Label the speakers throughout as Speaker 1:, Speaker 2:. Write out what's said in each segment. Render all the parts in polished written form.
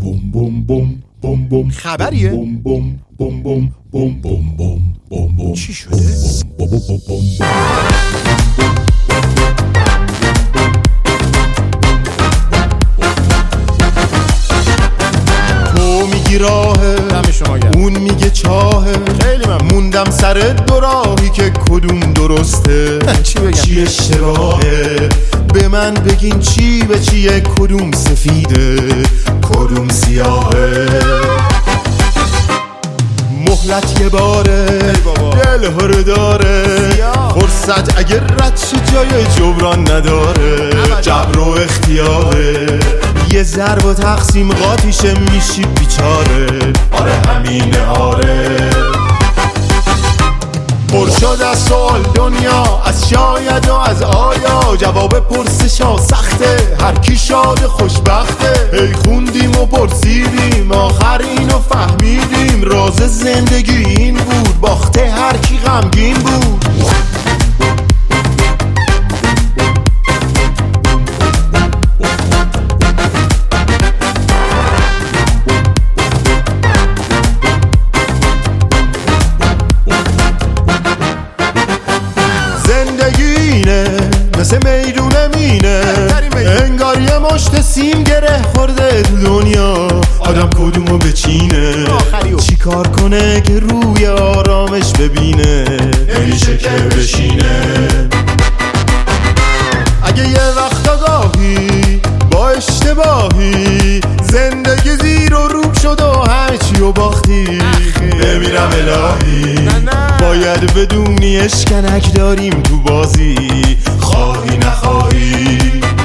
Speaker 1: بوم بوم بوم بوم بوم.
Speaker 2: خبریه؟
Speaker 1: بوم بوم بوم بوم بوم بوم بوم بوم بوم.
Speaker 2: چی شده؟
Speaker 1: بوم بوم بوم بوم.
Speaker 2: تو میگی راهه،
Speaker 3: دم شما گرم.
Speaker 2: اون میگه چاهه،
Speaker 3: خیلی ممنون.
Speaker 2: موندم سر دو راهی که کدوم درسته،
Speaker 3: چی بگم؟
Speaker 2: چی اشتباهه، به من بگین چی به چیه، کدوم سفیده کدوم سیاهه. مهلت یه باره دل هر داره، فرصت اگر رد شه جای جبران نداره، جبر و اختیاره، یه ضرب و تقسیم قاطیشه میشی بیچاره. آره همینه آره. پر شد از سوال دنیا، از شاید و از آیا، جواب پرسشا سخته، هر کی شاد خوشبخته. هی خوندیم و پرسیدیم، آخر اینو فهمیدیم، راز زندگی این بود، باخته هر کی غمگین بود. مثل میدون مینه، انگار یه مشت سیم گره خورده تو دنیا، آدم کدومو بچینه، چی کار کنه که روی آرامش ببینه، نمیشه که بشینه. اگه یه وقت آگاهی با اشتباهی، زندگی زیر و روب شد و همه چی و باختی، بمیرم الهی، باید بدونی اشکنک داریم تو بازی، خواهی نخواهی.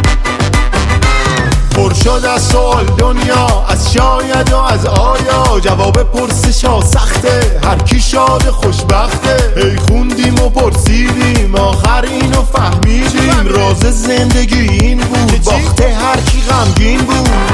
Speaker 2: پر شد از سوال دنیا، از شاید و از آیا، جواب پرسشا سخته، هر کی شاد خوشبخته. هی خوندیم و پرسیدیم، آخر اینو فهمیدیم، راز زندگی این بود، باخته هر کی غمگین بود.